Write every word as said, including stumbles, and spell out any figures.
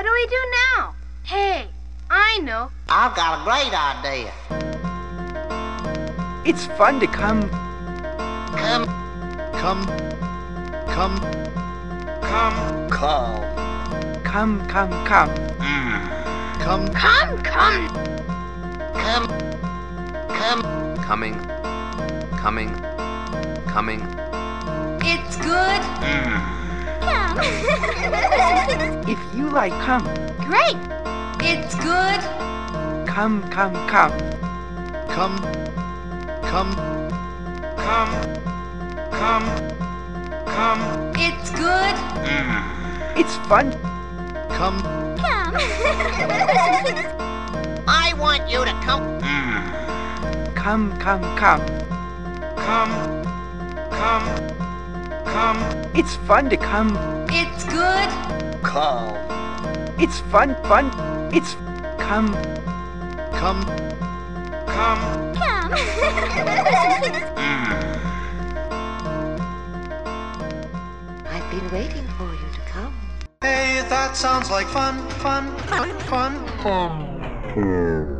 do we do now? Hey, I know. I've got a great idea. It's fun to come. Come. Come. Come. Come. Call. Come, come, come. Come. Come, come. Come. Come. Coming, coming, coming. It's good. Come. If you like come, Great. It's good. come, come, come. Come. Come. Come. Come. Come. It's good. It's fun. Come. Come. I want you to come. Come, come, come. Come. Come. Come. It's fun to come. It's good. Call. It's fun, fun. It's come. Come. Come. Come. I've been waiting for you to come. Hey, that sounds like fun, fun, fun, fun.